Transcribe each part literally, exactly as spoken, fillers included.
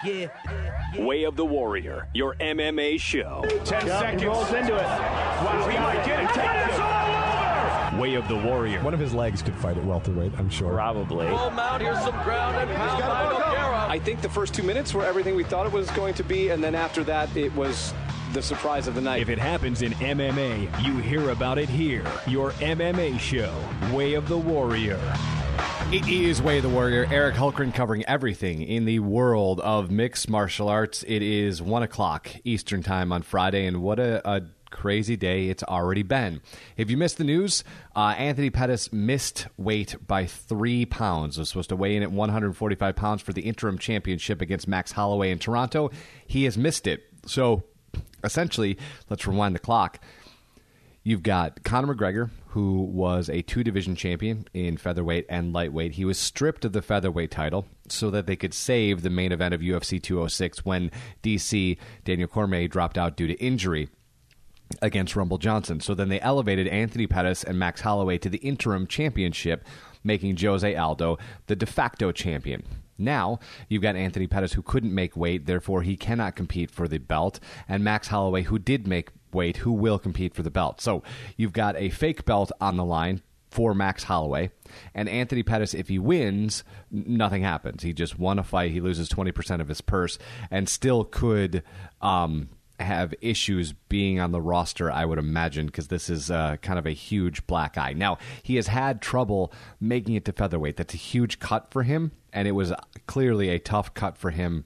Yeah. yeah. Way of the Warrior, your M M A show. Ten yep, seconds. He rolls into it. Wow, he might get it. Take it. All over. Way of the Warrior. One of his legs could fight at welterweight, I'm sure. Probably. Full mount. Here's some ground and pound by Nogueira. I think the first two minutes were everything we thought it was going to be, and then after that, it was the surprise of the night. If it happens in M M A, you hear about it here. Your M M A show, Way of the Warrior. It is Way of the Warrior. Eric Hulkran covering everything in the world of mixed martial arts. It is one o'clock Eastern time on Friday, and what a, a crazy day it's already been. If you missed the news, uh, Anthony Pettis missed weight by three pounds. Was supposed to weigh in at one hundred forty-five pounds for the interim championship against Max Holloway in Toronto. He has missed it. So, essentially, let's rewind the clock. You've got Conor McGregor, who was a two-division champion in featherweight and lightweight. He was stripped of the featherweight title so that they could save the main event of U F C two oh six when D C, Daniel Cormier, dropped out due to injury against Rumble Johnson. So then they elevated Anthony Pettis and Max Holloway to the interim championship, making Jose Aldo the de facto champion. Now, you've got Anthony Pettis, who couldn't make weight, therefore he cannot compete for the belt, and Max Holloway, who did make weight, who will compete for the belt. So you've got a fake belt on the line for Max Holloway, and Anthony Pettis, if he wins, nothing happens. He just won a fight, he loses twenty percent of his purse, and still could um, have issues being on the roster, I would imagine, because this is uh, kind of a huge black eye. Now, he has had trouble making it to featherweight. That's a huge cut for him, and it was clearly a tough cut for him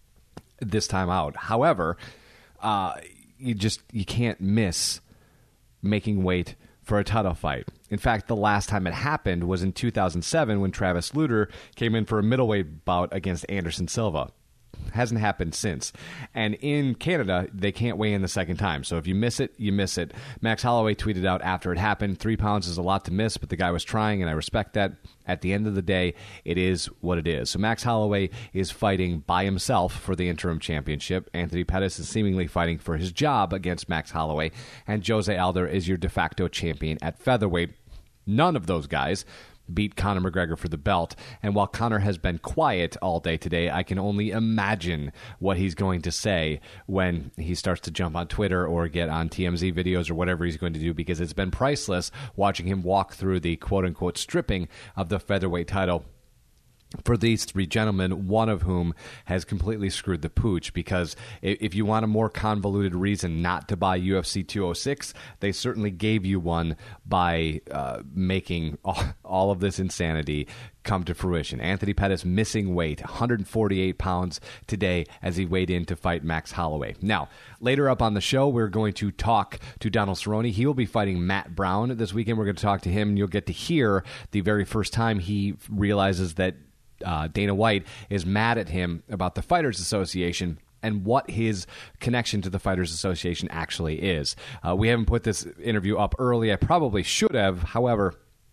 this time out. However, uh, you just you can't miss making weight for a title fight. In fact, the last time it happened was in two thousand seven when Travis Lutter came in for a middleweight bout against Anderson Silva. Hasn't happened since. And in Canada, they can't weigh in the second time. So if you miss it, you miss it. Max Holloway tweeted out after it happened, three pounds is a lot to miss, but the guy was trying, and I respect that. At the end of the day, it is what it is. So Max Holloway is fighting by himself for the interim championship. Anthony Pettis is seemingly fighting for his job against Max Holloway. And Jose Aldo is your de facto champion at featherweight. None of those guys beat Conor McGregor for the belt. And while Conor has been quiet all day today, I can only imagine what he's going to say when he starts to jump on Twitter or get on T M Z videos or whatever he's going to do, because it's been priceless watching him walk through the quote-unquote stripping of the featherweight title for these three gentlemen, one of whom has completely screwed the pooch, because if you want a more convoluted reason not to buy U F C two oh six, they certainly gave you one by uh, making all, all of this insanity come to fruition. Anthony Pettis missing weight, one hundred forty-eight pounds today as he weighed in to fight Max Holloway. Now, later up on the show, we're going to talk to Donald Cerrone. He will be fighting Matt Brown this weekend. We're going to talk to him, and you'll get to hear the very first time he realizes that Uh, Dana White is mad at him about the Fighters Association and what his connection to the Fighters Association actually is. Uh, we haven't put this interview up early. I probably should have. However,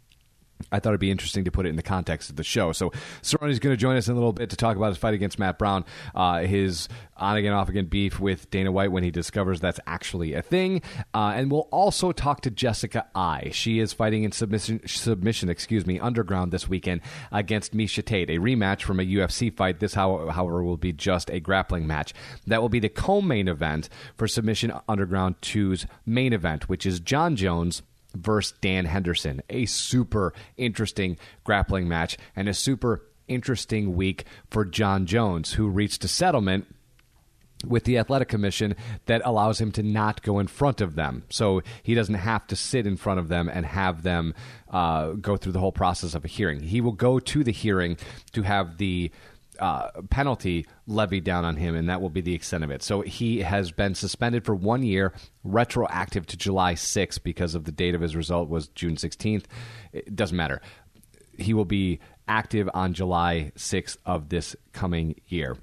I thought it'd be interesting to put it in the context of the show. So Cerrone is going to join us in a little bit to talk about his fight against Matt Brown, uh, his on-again, off-again beef with Dana White when he discovers that's actually a thing. Uh, and we'll also talk to Jessica Eye. She is fighting in submission, submission, excuse me, underground this weekend against Miesha Tate, a rematch from a U F C fight. This, however, will be just a grappling match. That will be the co-main event for Submission Underground two's main event, which is John Jones versus Dan Henderson. A super interesting grappling match and a super interesting week for John Jones, who reached a settlement with the Athletic Commission that allows him to not go in front of them. So he doesn't have to sit in front of them and have them uh, go through the whole process of a hearing. He will go to the hearing to have the Uh, penalty levied down on him, and that will be the extent of it. So he has been suspended for one year, retroactive to July sixth, because of the date of his result was June sixteenth. It doesn't matter. He will be active on July sixth of this coming year.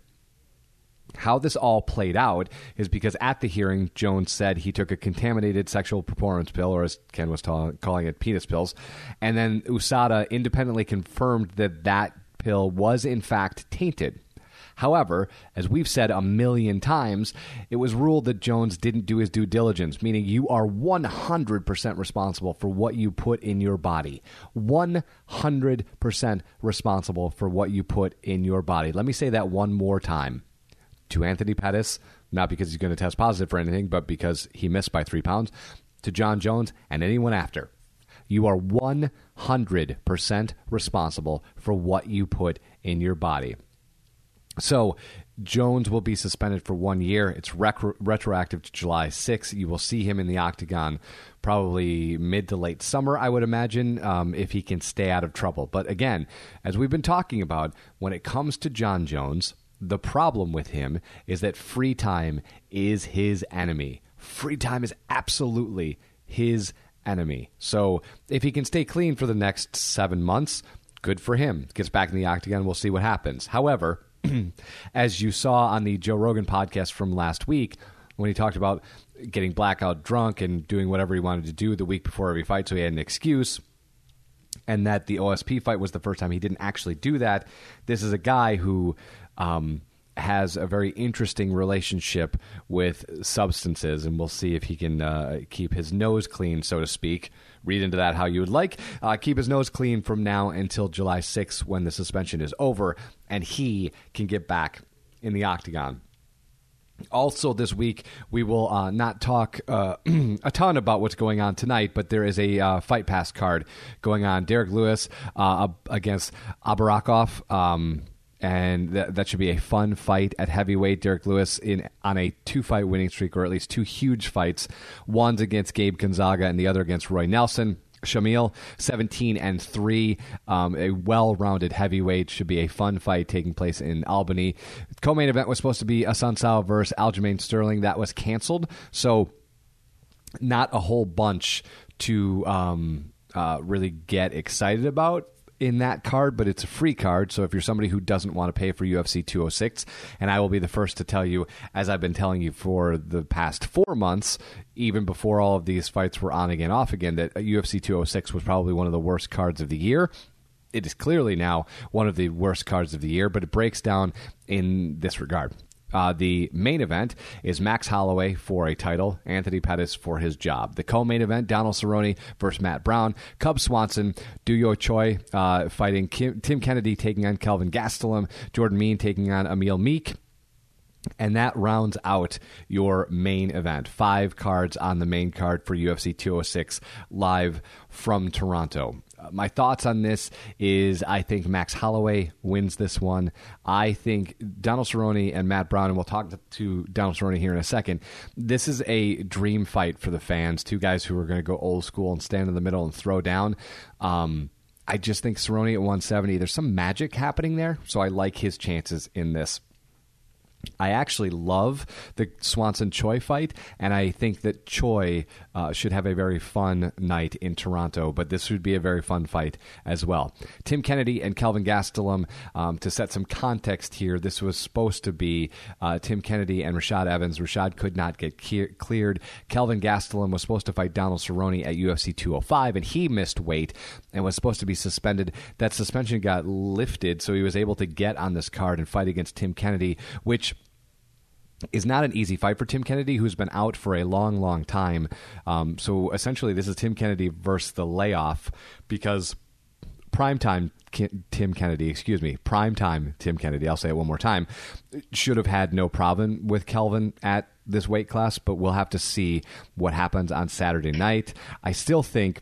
How this all played out is because at the hearing, Jones said he took a contaminated sexual performance pill, or as Ken was ta- calling it, penis pills, and then U S A D A independently confirmed that that pill was in fact tainted. However, as we've said a million times, it was ruled that Jones didn't do his due diligence, meaning you are one hundred percent responsible for what you put in your body. one hundred percent responsible for what you put in your body. Let me say that one more time. to Anthony Pettis, not because he's going to test positive for anything, but because he missed by three pounds, to John Jones and anyone after. You are one hundred percent responsible for what you put in your body. So Jones will be suspended for one year. It's rec- retroactive to July sixth. You will see him in the octagon probably mid to late summer, I would imagine, um, if he can stay out of trouble. But again, as we've been talking about, when it comes to John Jones, the problem with him is that free time is his enemy. Free time is absolutely his enemy. So if he can stay clean for the next seven months, good for him. Gets back in the octagon, we'll see what happens. However, as you saw on the Joe Rogan podcast from last week, when he talked about getting blackout drunk and doing whatever he wanted to do the week before every fight, so he had an excuse, and that the O S P fight was the first time he didn't actually do that. This is a guy who um, has a very interesting relationship with substances, and we'll see if he can uh, keep his nose clean, so to speak. Read into that how you would like. Uh, keep his nose clean from now until July sixth when the suspension is over, and he can get back in the octagon. Also this week, we will uh, not talk uh, a ton about what's going on tonight, but there is a uh, Fight Pass card going on. Derek Lewis uh, against Abarakov. Um And that, that should be a fun fight at heavyweight. Derek Lewis in on a two-fight winning streak, or at least two huge fights. One's against Gabe Gonzaga and the other against Roy Nelson. Shamil, seventeen and three, um, a well-rounded heavyweight. Should be a fun fight taking place in Albany. The co-main event was supposed to be Assunção versus Aljamain Sterling. That was canceled. So not a whole bunch to um, uh, really get excited about in that card, but it's a free card. So if you're somebody who doesn't want to pay for U F C two oh six, and I will be the first to tell you, as I've been telling you for the past four months, even before all of these fights were on again, off again, that U F C two oh six was probably one of the worst cards of the year. It is clearly now one of the worst cards of the year, but it breaks down in this regard. Uh, the main event is Max Holloway for a title, Anthony Pettis for his job. The co-main event, Donald Cerrone versus Matt Brown, Cub Swanson, Duyo Choi uh, fighting Kim, Tim Kennedy taking on Kelvin Gastelum, Jordan Mein taking on Emil Meek. And that rounds out your main event. Five cards on the main card for U F C two oh six live from Toronto. Uh, my thoughts on this is I think Max Holloway wins this one. I think Donald Cerrone and Matt Brown, and we'll talk to, to Donald Cerrone here in a second, this is a dream fight for the fans. Two guys who are going to go old school and stand in the middle and throw down. Um, I just think Cerrone at one seventy, there's some magic happening there, so I like his chances in this. I actually love the Swanson-Choi fight, and I think that Choi uh, should have a very fun night in Toronto, but this would be a very fun fight as well. Tim Kennedy and Kelvin Gastelum, um, to set some context here, this was supposed to be uh, Tim Kennedy and Rashad Evans. Rashad could not get ke- cleared. Kelvin Gastelum was supposed to fight Donald Cerrone at U F C two oh five, and he missed weight and was supposed to be suspended. That suspension got lifted, so he was able to get on this card and fight against Tim Kennedy, which is not an easy fight for Tim Kennedy, who's been out for a long, long time. Um, so essentially, this is Tim Kennedy versus the layoff, because primetime Tim Kennedy, excuse me, primetime Tim Kennedy, I'll say it one more time, should have had no problem with Kelvin at this weight class, but we'll have to see what happens on Saturday night. I still think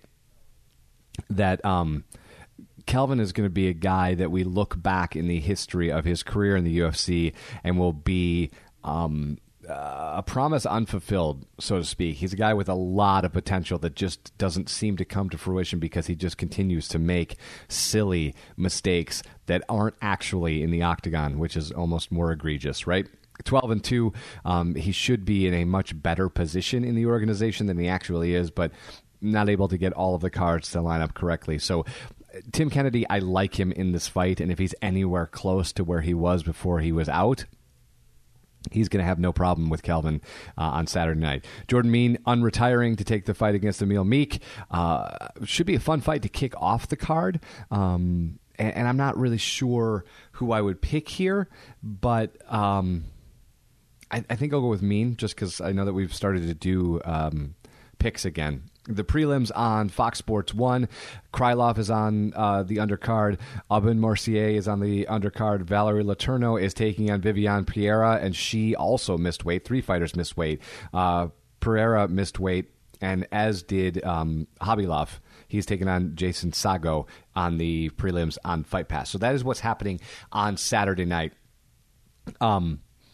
that Um, Kelvin is going to be a guy that we look back in the history of his career in the U F C and will be um, uh, a promise unfulfilled, so to speak. He's a guy with a lot of potential that just doesn't seem to come to fruition because he just continues to make silly mistakes that aren't actually in the octagon, which is almost more egregious, right? twelve and two, um, he should be in a much better position in the organization than he actually is, but not able to get all of the cards to line up correctly. So Tim Kennedy, I like him in this fight, and if he's anywhere close to where he was before he was out, he's going to have no problem with Kelvin uh, on Saturday night. Jordan Mein unretiring to take the fight against Emil Meek. Uh, should be a fun fight to kick off the card. Um, and, and I'm not really sure who I would pick here, but um, I, I think I'll go with Mein just because I know that we've started to do um, picks again the prelims on Fox Sports one. Krylov is on uh, the undercard. Aubin Mercier is on the undercard. Valerie Letourneau is taking on Viviane Pereira, and she also missed weight. Three fighters missed weight. Uh, Pereira missed weight, and as did um, Khabilov. He's taking on Jason Sago on the prelims on Fight Pass. So that is what's happening on Saturday night. Um,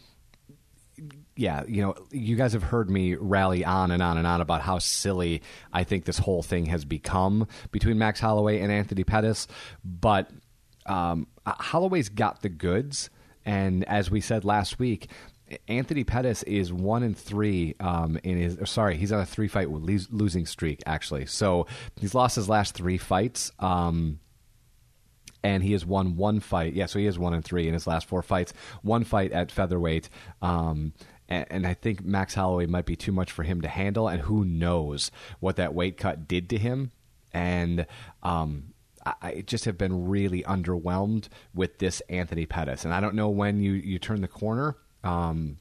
yeah, you know, you guys have heard me rally on and on and on about how silly I think this whole thing has become between Max Holloway and Anthony Pettis. But um, Holloway's got the goods, and as we said last week, Anthony Pettis is one and three um, in his. Sorry, he's on a three-fight losing streak, actually. So he's lost his last three fights, um, and he has won one fight. Yeah, so he is one and three in his last four fights. One fight at featherweight, um, and, and I think Max Holloway might be too much for him to handle. And who knows what that weight cut did to him? And um, I just have been really underwhelmed with this Anthony Pettis, and I don't know when you you turn the corner. Um,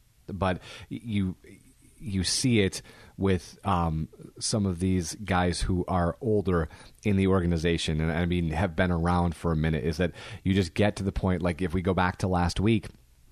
but you you see it with um, some of these guys who are older in the organization, and I mean have been around for a minute. Is that you just get to the point? Like if we go back to last week,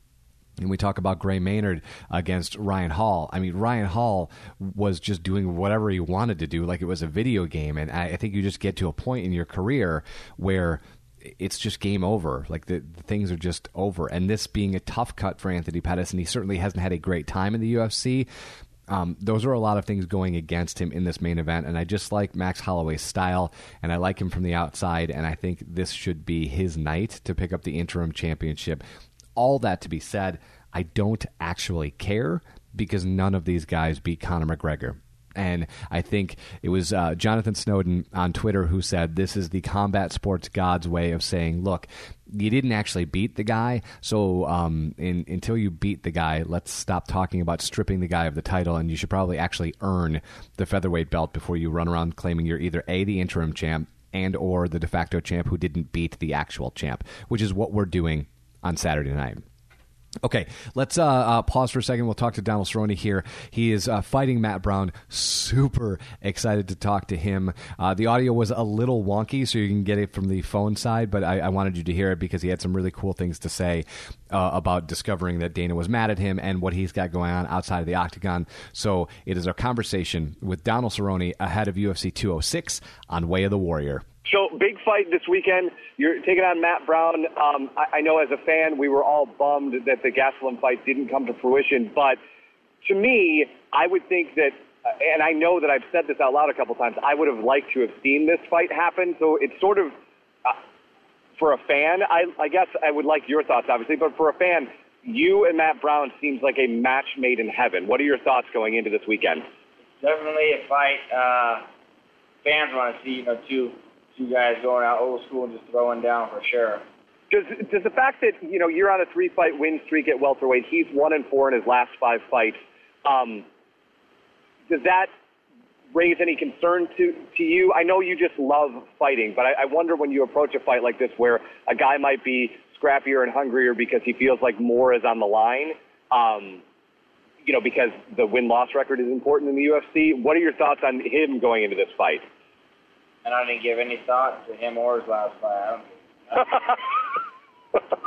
and we talk about Gray Maynard against Ryan Hall. I mean, Ryan Hall was just doing whatever he wanted to do, like it was a video game. And I, I think you just get to a point in your career where it's just game over. Like the, the things are just over. And this being a tough cut for Anthony Pettis, and he certainly hasn't had a great time in the U F C. Um, those are a lot of things going against him in this main event. And I just like Max Holloway's style, and I like him from the outside. And I think this should be his night to pick up the interim championship. All that to be said, I don't actually care because none of these guys beat Conor McGregor. And I think it was uh, Jonathan Snowden on Twitter who said this is the combat sports god's way of saying, look, you didn't actually beat the guy, so um, in, until you beat the guy, let's stop talking about stripping the guy of the title, and you should probably actually earn the featherweight belt before you run around claiming you're either A, the interim champ, and or the de facto champ who didn't beat the actual champ, which is what we're doing on Saturday night. Okay, let's uh, uh, pause for a second. We'll talk to Donald Cerrone here. He is uh, fighting Matt Brown. Super excited to talk to him. Uh, the audio was a little wonky, so you can get it from the phone side, but I, I wanted you to hear it because he had some really cool things to say uh, about discovering that Dana was mad at him and what he's got going on outside of the octagon. So it is our conversation with Donald Cerrone ahead of U F C two oh six on Way of the Warrior. So, big fight this weekend. You're taking on Matt Brown. Um, I, I know as a fan, we were all bummed that the Gastelum fight didn't come to fruition. But to me, I would think that, and I know that I've said this out loud a couple times, I would have liked to have seen this fight happen. So it's sort of, uh, for a fan, I, I guess I would like your thoughts, obviously. But for a fan, you and Matt Brown seems like a match made in heaven. What are your thoughts going into this weekend? Definitely a fight uh, fans want to see, you know, two. Two guys going out old school and just throwing down for sure. Does does the fact that, you know, you're on a three-fight win streak at welterweight, he's one and four in his last five fights, um, does that raise any concern to, to you? I know you just love fighting, but I, I wonder when you approach a fight like this where a guy might be scrappier and hungrier because he feels like more is on the line, um, you know, because the win-loss record is important in the U F C. What are your thoughts on him going into this fight? And I didn't give any thought to him or his last fight. I don't, I don't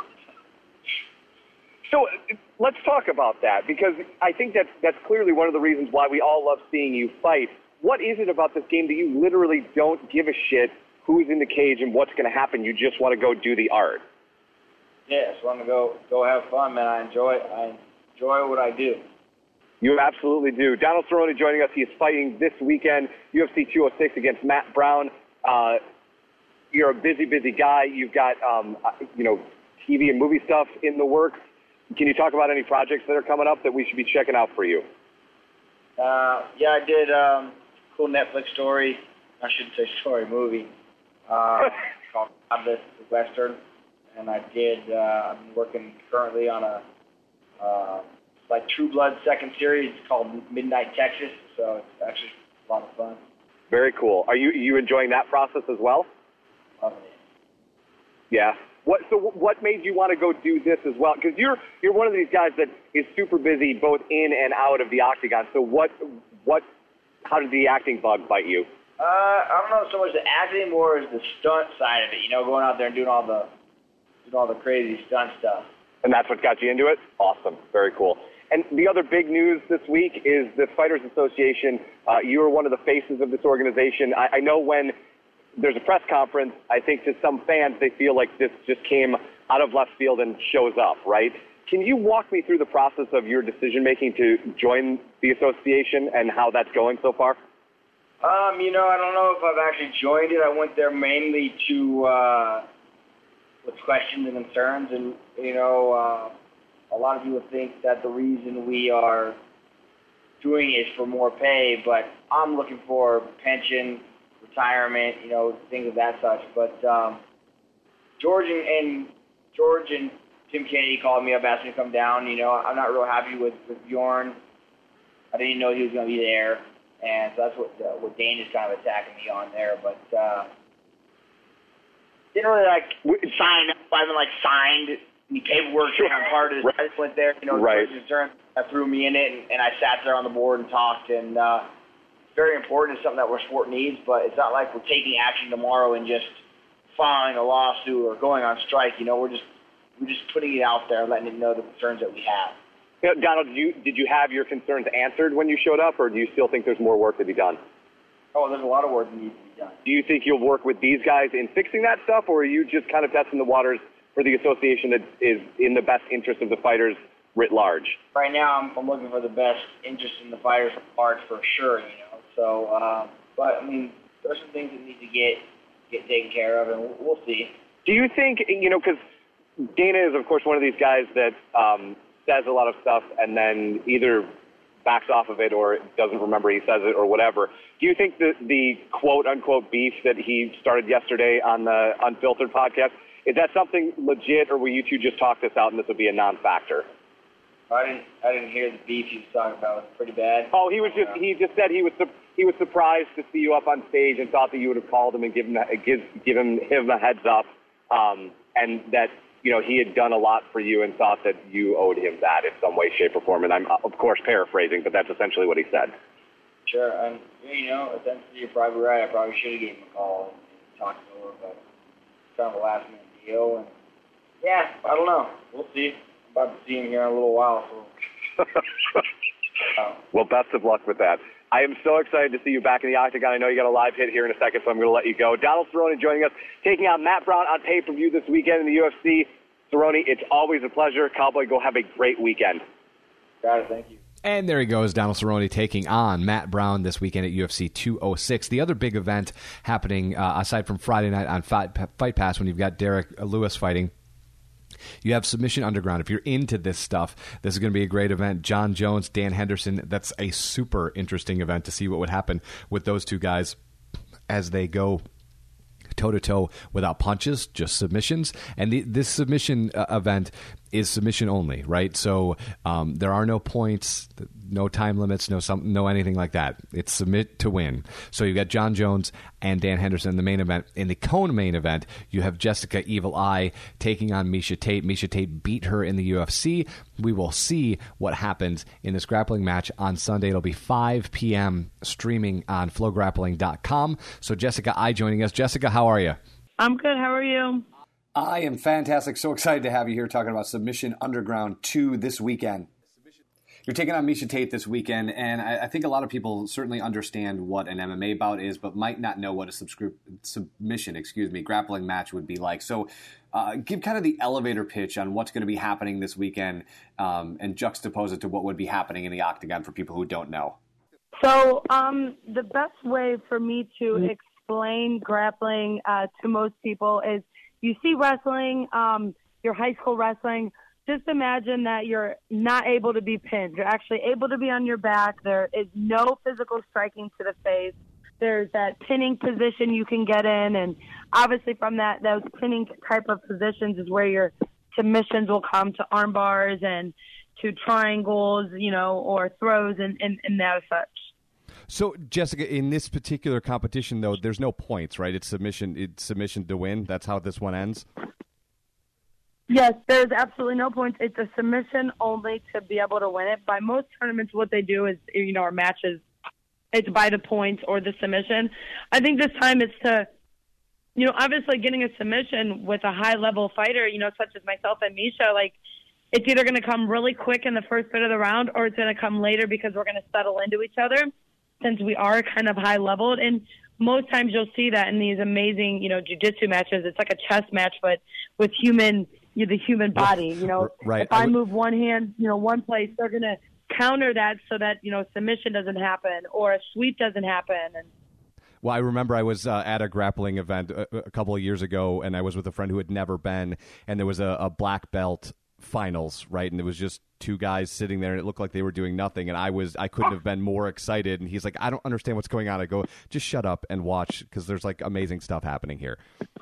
So let's talk about that, because I think that's, that's clearly one of the reasons why we all love seeing you fight. What is it about this game that you literally don't give a shit who's in the cage and what's going to happen? You just want to go do the art. Yeah, I just want to go, go have fun, man. I enjoy it. I enjoy what I do. You absolutely do. Donald Cerrone joining us. He is fighting this weekend, U F C two oh six against Matt Brown. Uh, you're a busy, busy guy. You've got, um, you know, T V and movie stuff in the works. Can you talk about any projects that are coming up that we should be checking out for you? Uh, yeah, I did um, a cool Netflix story. I shouldn't say story, movie. Uh, called Godless Western. And I did, uh, I'm working currently on a... Uh, like True Blood second series. It's called Midnight Texas, so it's actually a lot of fun. Very cool. Are you you enjoying that process as well? Love it. Yeah. What so what made you want to go do this as well? Because you're you're one of these guys that is super busy both in and out of the octagon. So what what how did the acting bug bite you? Uh, I don't know so much the acting, more as the stunt side of it. You know, going out there and doing all the doing all the crazy stunt stuff. And that's what got you into it? Awesome. Very cool. And the other big news this week is the Fighters Association. Uh, you are one of the faces of this organization. I, I know when there's a press conference, I think to some fans, they feel like this just came out of left field and shows up, right? Can you walk me through the process of your decision-making to join the association and how that's going so far? Um, you know, I don't know if I've actually joined it. I went there mainly to, uh, with questions and concerns, and, you know, uh, a lot of people think that the reason we are doing it is for more pay, but I'm looking for pension, retirement, you know, things of that such. But um, George and, and George and Tim Kennedy called me up, asked me to come down. You know, I'm not real happy with, with Bjorn. I didn't know he was going to be there, and so that's what uh, what Dane is kind of attacking me on there. But uh, didn't really like sign. I haven't like signed any paperwork sure. on part of this. I just went there, you know, right. Turn, I threw me in it, and, and I sat there on the board and talked. And uh, it's very important. It's something that our sport needs, but it's not like we're taking action tomorrow and just filing a lawsuit or going on strike. You know, we're just we're just putting it out there, letting them know the concerns that we have. You know, Donald, did you, did you have your concerns answered when you showed up, or do you still think there's more work to be done? Oh, there's a lot of work that needs to be done. Do you think you'll work with these guys in fixing that stuff, or are you just kind of testing the waters for the association that is in the best interest of the fighters writ large? Right now, I'm, I'm looking for the best interest in the fighters' part for sure, you know. So, uh, but, I mean, there's some things that need to get get taken care of, and we'll, we'll see. Do you think, you know, because Dana is, of course, one of these guys that um, says a lot of stuff and then either backs off of it or doesn't remember he says it or whatever. Do you think that the quote-unquote beef that he started yesterday on the Unfiltered podcast, is that something legit, or will you two just talk this out and this will be a non-factor? I didn't. I didn't hear the beef he was talking about. It was pretty bad. Oh, he was just. He just said he was. He was surprised to see you up on stage and thought that you would have called him and given give given him a heads up, um, and that you know he had done a lot for you and thought that you owed him that in some way, shape, or form. And I'm of course paraphrasing, but that's essentially what he said. Sure, and you know, essentially you're probably right. I probably should have given him a call and talked to him, but it's kind of a last minute deal. And yeah, I don't know. We'll see. About to see him here in a little while. So. uh, well, best of luck with that. I am so excited to see you back in the octagon. I know you got a live hit here in a second, so I'm going to let you go. Donald Cerrone joining us, taking on Matt Brown on pay-per-view this weekend in the U F C. Cerrone, it's always a pleasure. Cowboy, go have a great weekend. Got it. Thank you. And there he goes, Donald Cerrone taking on Matt Brown this weekend at U F C two oh six. The other big event happening, uh, aside from Friday night on Fight, Fight Pass, when you've got Derek Lewis fighting, you have Submission Underground. If you're into this stuff, this is going to be a great event. John Jones, Dan Henderson, that's a super interesting event to see what would happen with those two guys as they go toe-to-toe without punches, just submissions. And the, this submission uh, event is submission only, right? So um, there are no points, no time limits, no some, no anything like that. It's submit to win. So you've got John Jones and Dan Henderson in the main event. In the co-main event, you have Jessica Evil Eye taking on Miesha Tate. Miesha Tate beat her in the U F C. We will see what happens in this grappling match on Sunday. It'll be five p.m. streaming on flow grappling dot com. So Jessica Eye joining us. Jessica, how are you? I'm good. How are you? I am fantastic. So excited to have you here talking about Submission Underground two this weekend. You're taking on Miesha Tate this weekend, and I, I think a lot of people certainly understand what an M M A bout is, but might not know what a subscri- submission, excuse me, grappling match would be like. So uh, give kind of the elevator pitch on what's going to be happening this weekend um, and juxtapose it to what would be happening in the octagon for people who don't know. So um, the best way for me to explain grappling uh, to most people is you see wrestling, um, your high school wrestling. Just imagine that you're not able to be pinned. You're actually able to be on your back. There is no physical striking to the face. There's that pinning position you can get in, and obviously from that, those pinning type of positions is where your submissions will come to arm bars and to triangles, you know, or throws and, and, and that such. So, Jessica, in this particular competition, though, there's no points, right? It's submission, it's submission to win. That's how this one ends? Yes, there's absolutely no points. It's a submission only to be able to win it. By most tournaments, what they do is, you know, our matches it's by the points or the submission. I think this time it's to, you know, obviously getting a submission with a high-level fighter, you know, such as myself and Misha, like, it's either going to come really quick in the first bit of the round or it's going to come later because we're going to settle into each other since we are kind of high-leveled. And most times you'll see that in these amazing, you know, jiu-jitsu matches. It's like a chess match, but with human, you know, the human body, you know. Right. If I move one hand, you know, one place, they're going to counter that so that, you know, submission doesn't happen or a sweep doesn't happen. And Well, I remember I was uh, at a grappling event a, a couple of years ago, and I was with a friend who had never been, and there was a, a black belt finals, right? And it was just two guys sitting there, and it looked like they were doing nothing, and I was I couldn't have been more excited. And he's like, I don't understand what's going on. I go, just shut up and watch, because there's like amazing stuff happening here.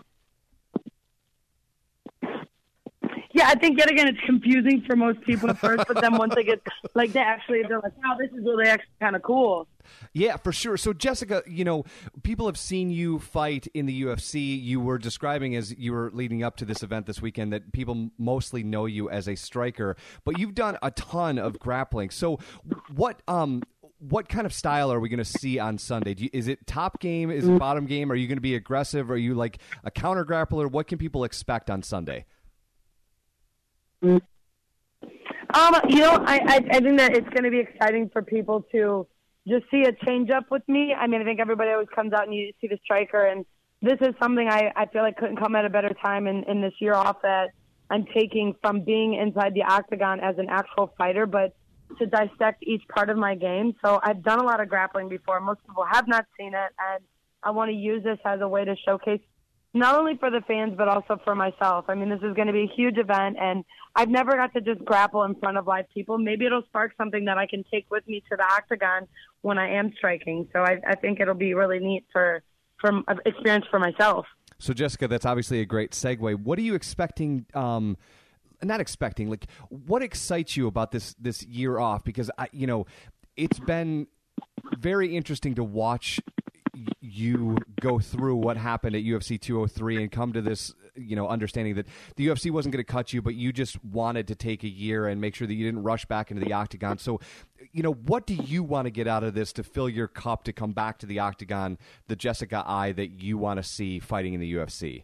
Yeah, I think yet again it's confusing for most people at first, but then once they get like they actually they're like, wow, this is really actually kind of cool. Yeah, for sure. So Jessica, you know, people have seen you fight in the U F C. You were describing as you were leading up to this event this weekend that people mostly know you as a striker, but you've done a ton of grappling. So what um what kind of style are we going to see on Sunday? Do you, is it top game? Is it bottom game? Are you going to be aggressive? Are you like a counter grappler? What can people expect on Sunday? Um, you know, I, I, I think that it's going to be exciting for people to just see a change up with me. I mean, I think everybody always comes out and you see the striker, and this is something I, I feel like couldn't come at a better time in, in this year off that I'm taking from being inside the octagon as an actual fighter, but to dissect each part of my game. So I've done a lot of grappling before. Most people have not seen it, and I want to use this as a way to showcase not only for the fans, but also for myself. I mean, this is going to be a huge event, and I've never got to just grapple in front of live people. Maybe it'll spark something that I can take with me to the octagon when I am striking. So I, I think it'll be really neat for, for experience for myself. So, Jessica, that's obviously a great segue. What are you expecting um, – not expecting, like what excites you about this this year off? Because, I, you know, it's been very interesting to watch – you go through what happened at U F C two oh three and come to this, you know, understanding that the U F C wasn't going to cut you, but you just wanted to take a year and make sure that you didn't rush back into the octagon. So, you know, what do you want to get out of this to fill your cup to come back to the octagon, the Jessica Eye that you want to see fighting in the U F C?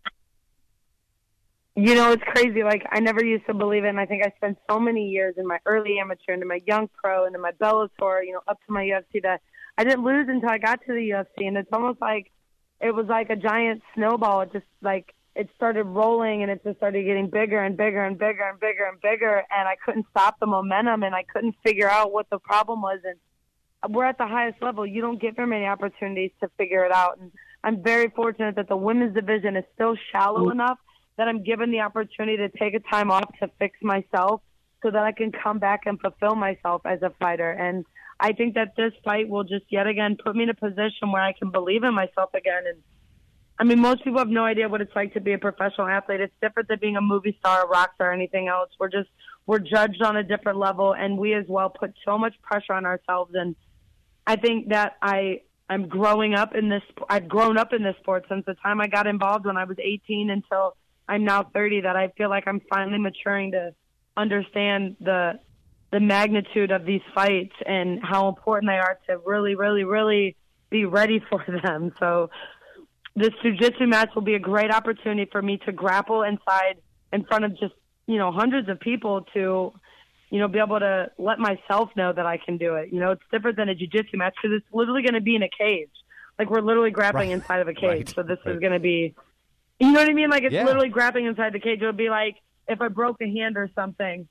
You know, it's crazy. Like, I never used to believe it, and I think I spent so many years in my early amateur, into my young pro, into my Bellator, you know, up to my U F C that I didn't lose until I got to the U F C, and it's almost like it was like a giant snowball. It just, like, it started rolling, and it just started getting bigger and bigger and bigger and bigger and bigger, and I couldn't stop the momentum, and I couldn't figure out what the problem was. And we're at the highest level. You don't get very many opportunities to figure it out, and I'm very fortunate that the women's division is still shallow enough that I'm given the opportunity to take a time off to fix myself so that I can come back and fulfill myself as a fighter. And I think that this fight will just yet again put me in a position where I can believe in myself again. And I mean, most people have no idea what it's like to be a professional athlete. It's different than being a movie star, a rock star, or anything else. We're just, we're judged on a different level, and we as well put so much pressure on ourselves. And I think that I, I'm growing up in this, I've grown up in this sport since the time I got involved when I was eighteen until I'm now thirty, that I feel like I'm finally maturing to understand the the magnitude of these fights and how important they are to really, really, really be ready for them. So this jiu-jitsu match will be a great opportunity for me to grapple inside in front of just, you know, hundreds of people to, you know, be able to let myself know that I can do it. You know, it's different than a jiu-jitsu match because it's literally going to be in a cage. Like, we're literally grappling right. inside of a cage. Right. So this right. is going to be, you know what I mean? Like, it's yeah. literally grappling inside the cage. It would be like if I broke a hand or something.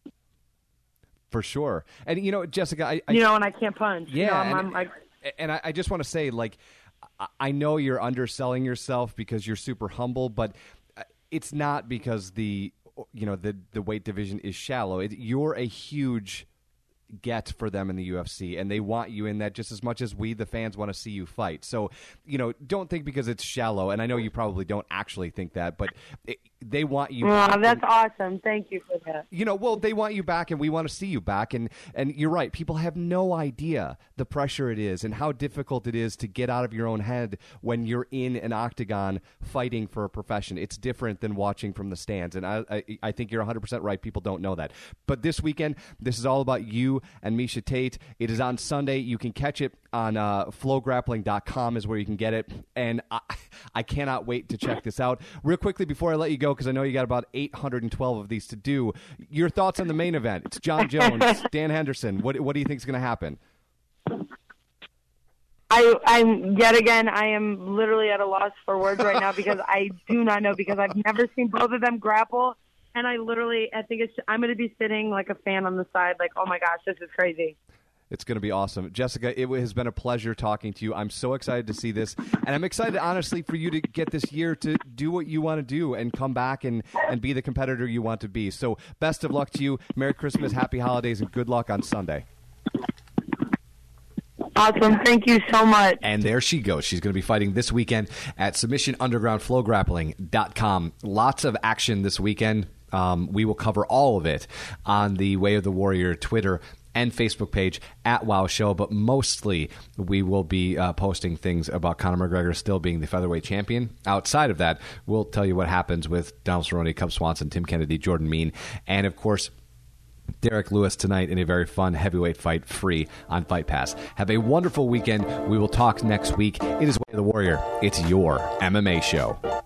For sure. And, you know, Jessica, I... I you know, and I can't punch. Yeah. You know, I'm, and I'm, like, and I, I just want to say, like, I know you're underselling yourself because you're super humble, but it's not because the, you know, the, the weight division is shallow. It, you're a huge get for them in the U F C, and they want you in that just as much as we, the fans, want to see you fight. So, you know, don't think because it's shallow, and I know you probably don't actually think that, but it, they want you oh, back. That's and, awesome. Thank you for that. You know, well, they want you back, and we want to see you back, and, and you're right. People have no idea the pressure it is and how difficult it is to get out of your own head when you're in an octagon fighting for a profession. It's different than watching from the stands, and I, I, I think you're one hundred percent right. People don't know that. But this weekend, this is all about you and Miesha Tate. It is on Sunday. You can catch it on uh, flow grappling dot com is where you can get it. And I, I cannot wait to check this out. Real quickly before I let you go, because I know you got about eight hundred twelve of these to do, your thoughts on the main event. It's John Jones, Dan Henderson. What, what do you think is going to happen? I, I'm yet again. I am literally at a loss for words right now because I do not know, because I've never seen both of them grapple, and I literally I think it's I'm going to be sitting like a fan on the side, like, oh my gosh, this is crazy. It's going to be awesome. Jessica, it has been a pleasure talking to you. I'm so excited to see this, and I'm excited, honestly, for you to get this year to do what you want to do and come back and, and be the competitor you want to be. So best of luck to you. Merry Christmas, happy holidays, and good luck on Sunday. Awesome. Thank you so much. And there she goes. She's going to be fighting this weekend at Submission Underground Flow Grappling dot com. Lots of action this weekend. Um, we will cover all of it on the Way of the Warrior Twitter and Facebook page at Wow Show, but mostly we will be uh, posting things about Conor McGregor still being the featherweight champion. Outside of that, we'll tell you what happens with Donald Cerrone, Cub Swanson, Tim Kennedy, Jordan Mean, and of course, Derek Lewis tonight in a very fun heavyweight fight, free on Fight Pass. Have a wonderful weekend. We will talk next week. It is Way of the Warrior. It's your M M A show.